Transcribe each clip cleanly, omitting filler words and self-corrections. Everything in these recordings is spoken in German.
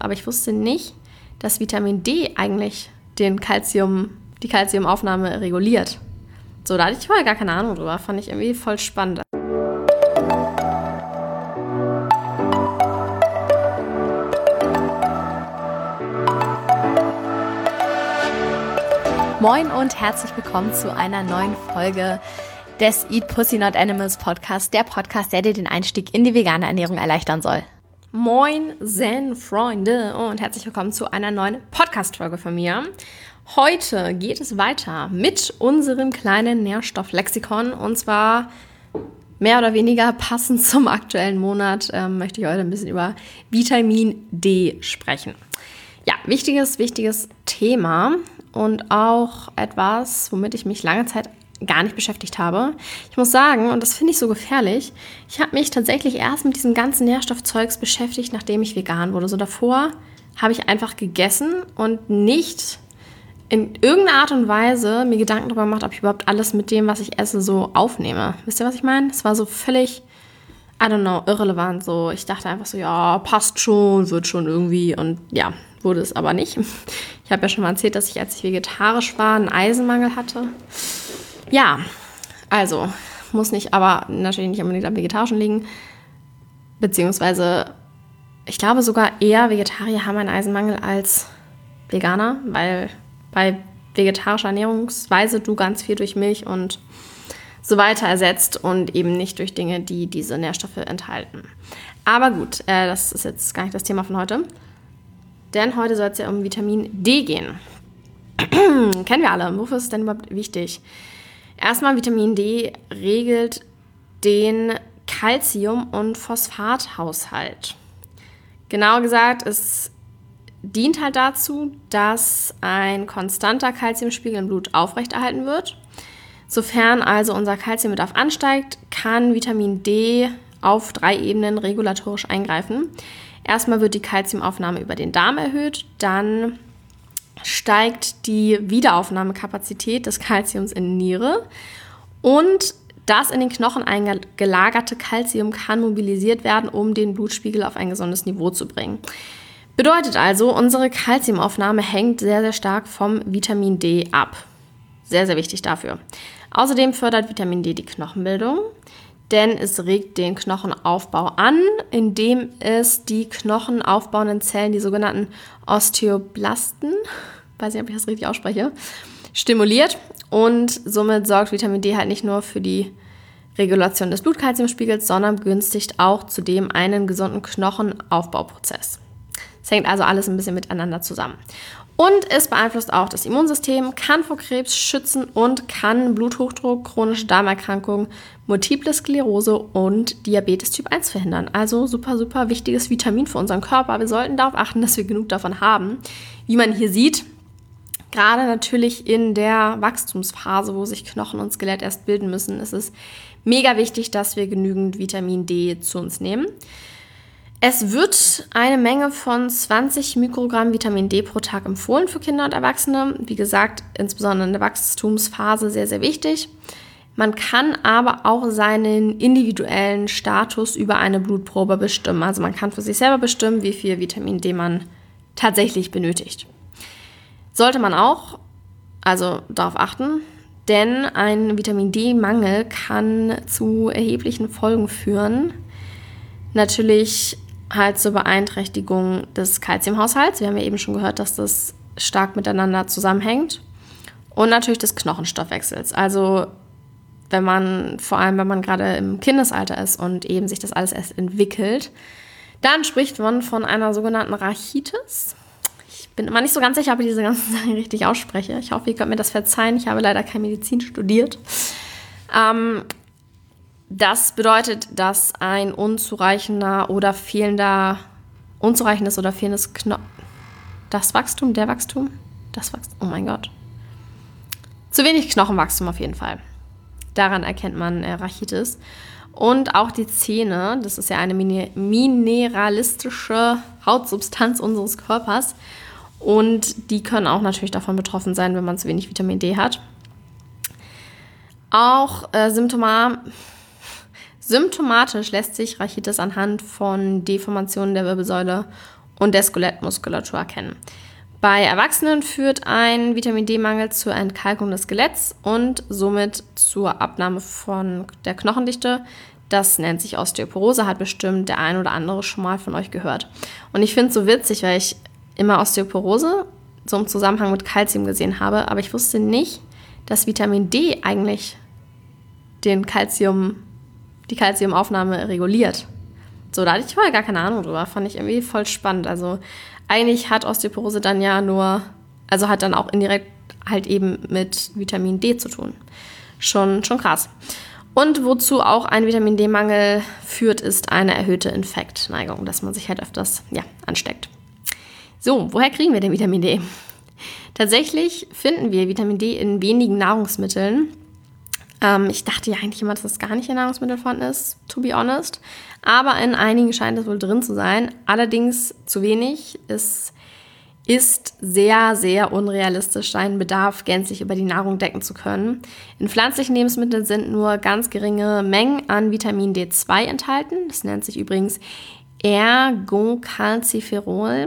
aber ich wusste nicht, dass Vitamin D eigentlich die Calciumaufnahme reguliert. So, da hatte ich vorher gar keine Ahnung drüber. Fand ich irgendwie voll spannend. Moin und herzlich willkommen zu einer neuen Folge des Eat Pussy Not Animals Podcast. Der Podcast, der dir den Einstieg in die vegane Ernährung erleichtern soll. Moin Zen-Freunde und herzlich willkommen zu einer neuen Podcast-Folge von mir. Heute geht es weiter mit unserem kleinen Nährstofflexikon und zwar mehr oder weniger passend zum aktuellen Monat möchte ich heute ein bisschen über Vitamin D sprechen. Ja, wichtiges Thema und auch etwas, womit ich mich lange Zeit gar nicht beschäftigt habe. Ich muss sagen, und das finde ich so gefährlich, ich habe mich tatsächlich erst mit diesem ganzen Nährstoffzeugs beschäftigt, nachdem ich vegan wurde. So davor habe ich einfach gegessen und nicht in irgendeiner Art und Weise mir Gedanken darüber gemacht, ob ich überhaupt alles mit dem, was ich esse, so aufnehme. Wisst ihr, was ich meine? Es war so völlig, I don't know, irrelevant. So, ich dachte einfach so, ja, passt schon, wird schon irgendwie. Und ja, wurde es aber nicht. Ich habe ja schon mal erzählt, dass ich, als ich vegetarisch war, einen Eisenmangel hatte. Ja, also muss nicht, aber natürlich nicht unbedingt am Vegetarischen liegen. Beziehungsweise, ich glaube sogar eher Vegetarier haben einen Eisenmangel als Veganer, weil bei vegetarischer Ernährungsweise du ganz viel durch Milch und so weiter ersetzt und eben nicht durch Dinge, die diese Nährstoffe enthalten. Aber gut, das ist jetzt gar nicht das Thema von heute. Denn heute soll es ja um Vitamin D gehen. Kennen wir alle. Wofür ist es denn überhaupt wichtig? Erstmal, Vitamin D regelt den Calcium- und Phosphathaushalt. Genauer gesagt, es dient halt dazu, dass ein konstanter Calciumspiegel im Blut aufrechterhalten wird. Sofern also unser Calciumbedarf ansteigt, kann Vitamin D auf 3 Ebenen regulatorisch eingreifen. Erstmal wird die Calciumaufnahme über den Darm erhöht, dann steigt die Wiederaufnahmekapazität des Calciums in die Niere und das in den Knochen eingelagerte Calcium kann mobilisiert werden, um den Blutspiegel auf ein gesundes Niveau zu bringen. Bedeutet also, unsere Calciumaufnahme hängt sehr, sehr stark vom Vitamin D ab. Sehr, sehr wichtig dafür. Außerdem fördert Vitamin D die Knochenbildung, denn es regt den Knochenaufbau an, indem es die knochenaufbauenden Zellen, die sogenannten Osteoblasten, weiß nicht, ob ich das richtig ausspreche, stimuliert und somit sorgt Vitamin D halt nicht nur für die Regulation des Blutkalziumspiegels, sondern begünstigt auch zudem einen gesunden Knochenaufbauprozess. Es hängt also alles ein bisschen miteinander zusammen. Und es beeinflusst auch das Immunsystem, kann vor Krebs schützen und kann Bluthochdruck, chronische Darmerkrankungen, Multiple Sklerose und Diabetes Typ 1 verhindern. Also super, super wichtiges Vitamin für unseren Körper. Wir sollten darauf achten, dass wir genug davon haben. Wie man hier sieht, gerade natürlich in der Wachstumsphase, wo sich Knochen und Skelett erst bilden müssen, ist es mega wichtig, dass wir genügend Vitamin D zu uns nehmen. Es wird eine Menge von 20 Mikrogramm Vitamin D pro Tag empfohlen für Kinder und Erwachsene. Wie gesagt, insbesondere in der Wachstumsphase sehr, sehr wichtig. Man kann aber auch seinen individuellen Status über eine Blutprobe bestimmen. Also man kann für sich selber bestimmen, wie viel Vitamin D man tatsächlich benötigt. Sollte man auch, also darauf achten, denn ein Vitamin D-Mangel kann zu erheblichen Folgen führen. Natürlich halt zur Beeinträchtigung des Calciumhaushalts. Wir haben ja eben schon gehört, dass das stark miteinander zusammenhängt. Und natürlich des Knochenstoffwechsels. Also vor allem wenn man gerade im Kindesalter ist und eben sich das alles erst entwickelt, dann spricht man von einer sogenannten Rachitis. Ich bin immer nicht so ganz sicher, ob ich diese ganzen Sachen richtig ausspreche. Ich hoffe, ihr könnt mir das verzeihen. Ich habe leider keine Medizin studiert. Das bedeutet, dass ein unzureichendes oder fehlendes Wachstum, oh mein Gott. Zu wenig Knochenwachstum auf jeden Fall. Daran erkennt man Rachitis. Und auch die Zähne, das ist ja eine mineralistische Hautsubstanz unseres Körpers. Und die können auch natürlich davon betroffen sein, wenn man zu wenig Vitamin D hat. Auch symptomatisch lässt sich Rachitis anhand von Deformationen der Wirbelsäule und der Skelettmuskulatur erkennen. Bei Erwachsenen führt ein Vitamin-D-Mangel zur Entkalkung des Skeletts und somit zur Abnahme von der Knochendichte. Das nennt sich Osteoporose, hat bestimmt der ein oder andere schon mal von euch gehört. Und ich finde es so witzig, weil ich immer Osteoporose so im Zusammenhang mit Kalzium gesehen habe, aber ich wusste nicht, dass Vitamin D eigentlich die Kalziumaufnahme reguliert. So, da hatte ich vorher gar keine Ahnung drüber, fand ich irgendwie voll spannend. Also eigentlich hat Osteoporose dann hat dann auch indirekt halt eben mit Vitamin D zu tun. Schon krass. Und wozu auch ein Vitamin-D-Mangel führt, ist eine erhöhte Infektneigung, dass man sich halt öfters ansteckt. So, woher kriegen wir denn Vitamin D? Tatsächlich finden wir Vitamin D in wenigen Nahrungsmitteln. Ich dachte ja eigentlich immer, dass das gar nicht in Nahrungsmitteln vorhanden ist, to be honest. Aber in einigen scheint es wohl drin zu sein. Allerdings zu wenig. Es ist sehr, sehr unrealistisch, seinen Bedarf gänzlich über die Nahrung decken zu können. In pflanzlichen Lebensmitteln sind nur ganz geringe Mengen an Vitamin D2 enthalten. Das nennt sich übrigens Ergocalciferol.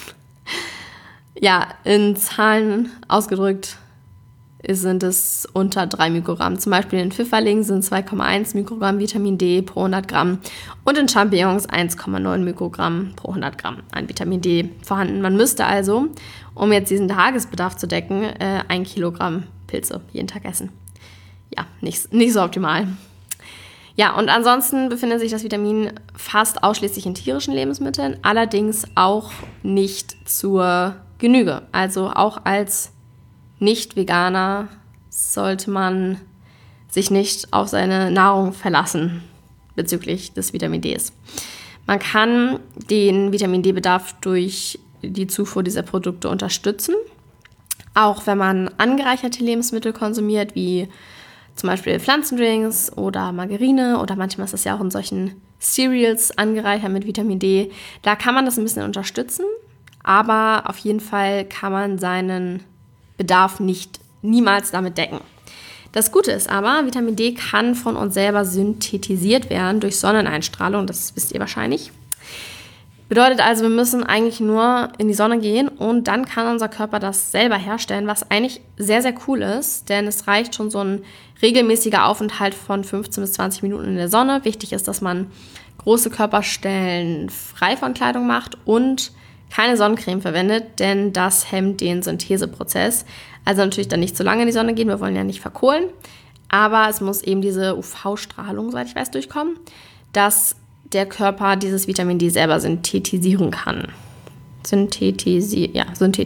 Ja, in Zahlen ausgedrückt sind es unter 3 Mikrogramm. Zum Beispiel in Pfifferlingen sind 2,1 Mikrogramm Vitamin D pro 100 Gramm und in Champignons 1,9 Mikrogramm pro 100 Gramm an Vitamin D vorhanden. Man müsste also, um jetzt diesen Tagesbedarf zu decken, 1 Kilogramm Pilze jeden Tag essen. Ja, nicht so optimal. Ja, und ansonsten befindet sich das Vitamin fast ausschließlich in tierischen Lebensmitteln, allerdings auch nicht zur Genüge. Also auch als Nicht-Veganer sollte man sich nicht auf seine Nahrung verlassen bezüglich des Vitamin Ds. Man kann den Vitamin D-Bedarf durch die Zufuhr dieser Produkte unterstützen, auch wenn man angereicherte Lebensmittel konsumiert, wie zum Beispiel Pflanzendrinks oder Margarine oder manchmal ist das ja auch in solchen Cereals angereichert mit Vitamin D. Da kann man das ein bisschen unterstützen, aber auf jeden Fall kann man seinen Bedarf niemals damit decken. Das Gute ist aber, Vitamin D kann von uns selber synthetisiert werden durch Sonneneinstrahlung, das wisst ihr wahrscheinlich. Bedeutet also, wir müssen eigentlich nur in die Sonne gehen und dann kann unser Körper das selber herstellen, was eigentlich sehr, sehr cool ist, denn es reicht schon so ein regelmäßiger Aufenthalt von 15 bis 20 Minuten in der Sonne. Wichtig ist, dass man große Körperstellen frei von Kleidung macht und keine Sonnencreme verwendet, denn das hemmt den Syntheseprozess. Also natürlich dann nicht zu lange in die Sonne gehen, wir wollen ja nicht verkohlen, aber es muss eben diese UV-Strahlung, soweit ich weiß, durchkommen, dass der Körper dieses Vitamin D selber synthetisieren kann. Synthetisieren.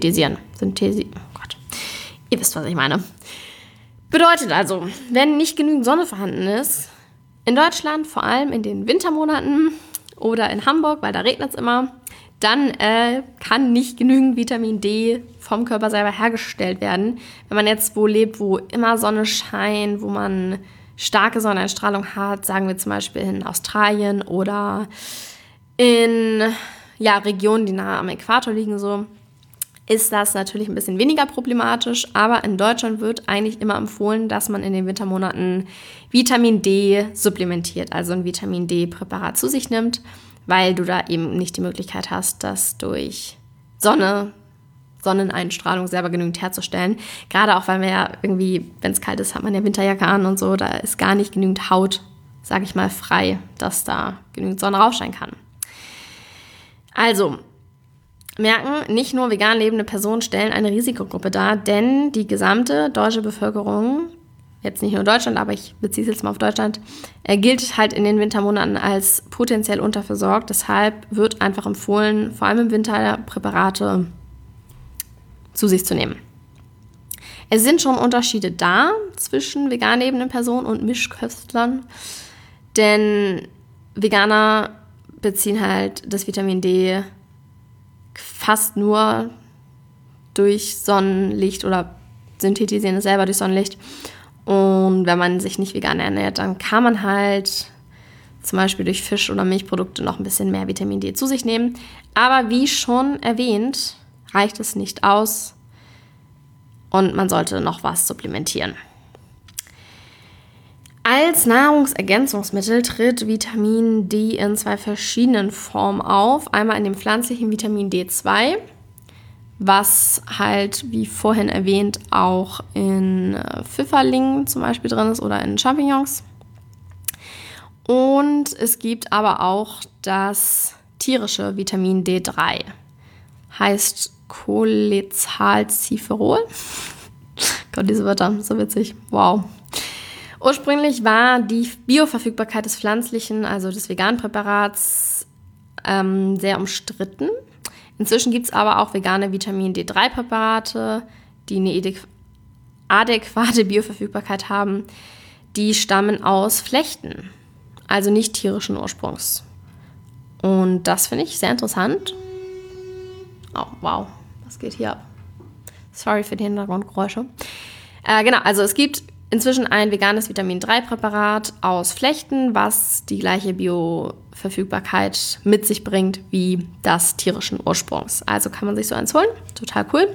Oh Gott. Ihr wisst, was ich meine. Bedeutet also, wenn nicht genügend Sonne vorhanden ist, in Deutschland, vor allem in den Wintermonaten oder in Hamburg, weil da regnet es immer, dann kann nicht genügend Vitamin D vom Körper selber hergestellt werden. Wenn man jetzt wo lebt, wo immer Sonne scheint, wo man starke Sonneneinstrahlung hat, sagen wir zum Beispiel in Australien oder in Regionen, die nahe am Äquator liegen, so, ist das natürlich ein bisschen weniger problematisch. Aber in Deutschland wird eigentlich immer empfohlen, dass man in den Wintermonaten Vitamin D supplementiert, also ein Vitamin D-Präparat zu sich nimmt, weil du da eben nicht die Möglichkeit hast, das durch Sonneneinstrahlung selber genügend herzustellen. Gerade auch, weil wir ja irgendwie, wenn es kalt ist, hat man ja Winterjacke an und so, da ist gar nicht genügend Haut, sage ich mal, frei, dass da genügend Sonne rausscheinen kann. Also, merken, nicht nur vegan lebende Personen stellen eine Risikogruppe dar, denn die gesamte deutsche Bevölkerung, jetzt nicht nur Deutschland, aber ich beziehe es jetzt mal auf Deutschland, gilt halt in den Wintermonaten als potenziell unterversorgt. Deshalb wird einfach empfohlen, vor allem im Winter Präparate zu sich zu nehmen. Es sind schon Unterschiede da zwischen vegan lebenden Personen und Mischköstlern, denn Veganer beziehen halt das Vitamin D fast nur durch Sonnenlicht oder synthetisieren es selber durch Sonnenlicht. Und wenn man sich nicht vegan ernährt, dann kann man halt zum Beispiel durch Fisch- oder Milchprodukte noch ein bisschen mehr Vitamin D zu sich nehmen. Aber wie schon erwähnt, reicht es nicht aus und man sollte noch was supplementieren. Als Nahrungsergänzungsmittel tritt Vitamin D in 2 verschiedenen Formen auf. Einmal in dem pflanzlichen Vitamin D2, was halt, wie vorhin erwähnt, auch in Pfifferlingen zum Beispiel drin ist oder in Champignons. Und es gibt aber auch das tierische Vitamin D3. Heißt Cholecalciferol. Gott, diese Wörter, so witzig. Wow. Ursprünglich war die Bioverfügbarkeit des pflanzlichen, also des veganen Präparats, sehr umstritten. Inzwischen gibt es aber auch vegane Vitamin D3-Präparate, die eine adäquate Bioverfügbarkeit haben. Die stammen aus Flechten, also nicht tierischen Ursprungs. Und das finde ich sehr interessant. Oh, wow, was geht hier ab? Sorry für die Hintergrundgeräusche. Genau, also es gibt inzwischen ein veganes Vitamin-3-Präparat aus Flechten, was die gleiche Bioverfügbarkeit mit sich bringt wie das tierischen Ursprungs. Also kann man sich so eins holen, total cool.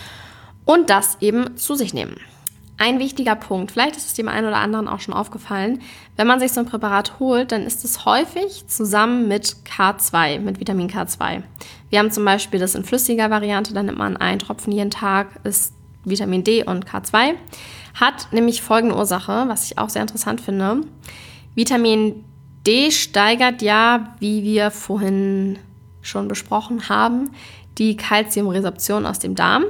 Und das eben zu sich nehmen. Ein wichtiger Punkt, vielleicht ist es dem einen oder anderen auch schon aufgefallen, wenn man sich so ein Präparat holt, dann ist es häufig zusammen mit K2, mit Vitamin K2. Wir haben zum Beispiel das in flüssiger Variante, da nimmt man einen Tropfen jeden Tag, ist Vitamin D und K2. Hat nämlich folgende Ursache, was ich auch sehr interessant finde. Vitamin D steigert ja, wie wir vorhin schon besprochen haben, die Calciumresorption aus dem Darm.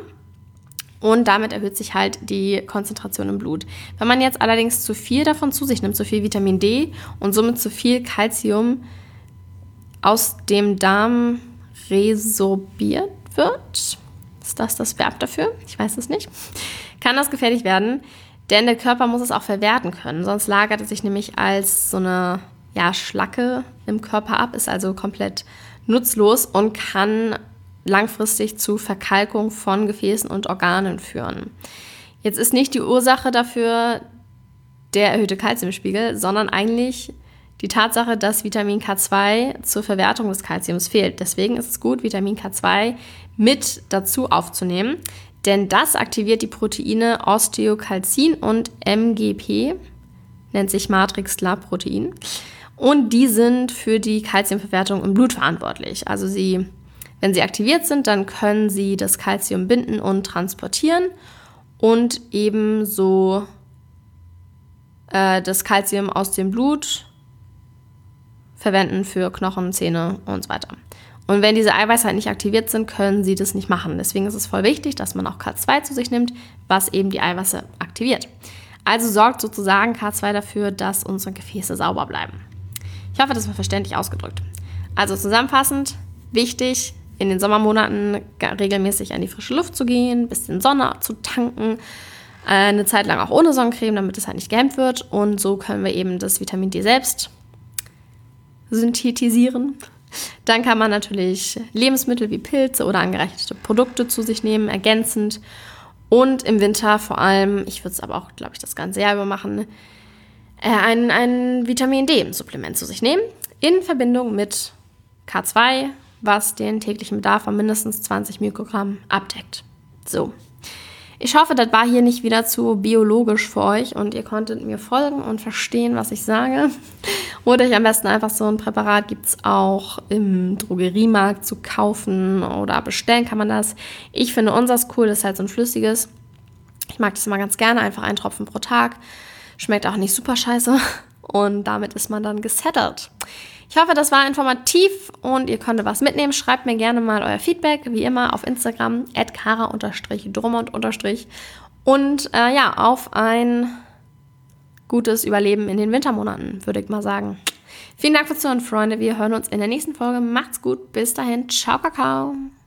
Und damit erhöht sich halt die Konzentration im Blut. Wenn man jetzt allerdings zu viel davon zu sich nimmt, zu viel Vitamin D und somit zu viel Calcium aus dem Darm resorbiert wird, ist das Verb dafür? Ich weiß es nicht. Kann das gefährlich werden, denn der Körper muss es auch verwerten können. Sonst lagert es sich nämlich als so eine Schlacke im Körper ab, ist also komplett nutzlos und kann langfristig zu Verkalkung von Gefäßen und Organen führen. Jetzt ist nicht die Ursache dafür der erhöhte Calciumspiegel, sondern eigentlich die Tatsache, dass Vitamin K2 zur Verwertung des Calciums fehlt. Deswegen ist es gut, Vitamin K2 mit dazu aufzunehmen, denn das aktiviert die Proteine Osteokalzin und MGP, nennt sich Matrix-Lab-Protein, und die sind für die Calciumverwertung im Blut verantwortlich. Also wenn sie aktiviert sind, dann können sie das Calcium binden und transportieren und ebenso das Calcium aus dem Blut verwenden für Knochen, Zähne und so weiter. Und wenn diese Eiweiße halt nicht aktiviert sind, können sie das nicht machen. Deswegen ist es voll wichtig, dass man auch K2 zu sich nimmt, was eben die Eiweiße aktiviert. Also sorgt sozusagen K2 dafür, dass unsere Gefäße sauber bleiben. Ich hoffe, das war verständlich ausgedrückt. Also zusammenfassend, wichtig, in den Sommermonaten regelmäßig an die frische Luft zu gehen, ein bisschen Sonne zu tanken, eine Zeit lang auch ohne Sonnencreme, damit es halt nicht gehemmt wird. Und so können wir eben das Vitamin D selbst synthetisieren. Dann kann man natürlich Lebensmittel wie Pilze oder angereicherte Produkte zu sich nehmen, ergänzend. Und im Winter vor allem, ich würde es aber auch, glaube ich, das ganze Jahr über machen, ein Vitamin D-Supplement zu sich nehmen, in Verbindung mit K2, was den täglichen Bedarf von mindestens 20 Mikrogramm abdeckt. So. Ich hoffe, das war hier nicht wieder zu biologisch für euch und ihr konntet mir folgen und verstehen, was ich sage. Holt euch am besten einfach so ein Präparat, gibt es auch im Drogeriemarkt zu kaufen oder bestellen kann man das. Ich finde unseres cool, das ist halt so ein flüssiges. Ich mag das immer ganz gerne, einfach einen Tropfen pro Tag. Schmeckt auch nicht super scheiße und damit ist man dann gesettelt. Ich hoffe, das war informativ und ihr konntet was mitnehmen. Schreibt mir gerne mal euer Feedback, wie immer auf Instagram, @kara_drummond_ und auf ein gutes Überleben in den Wintermonaten, würde ich mal sagen. Vielen Dank fürs Zuhören, Freunde. Wir hören uns in der nächsten Folge. Macht's gut. Bis dahin. Ciao, Kakao.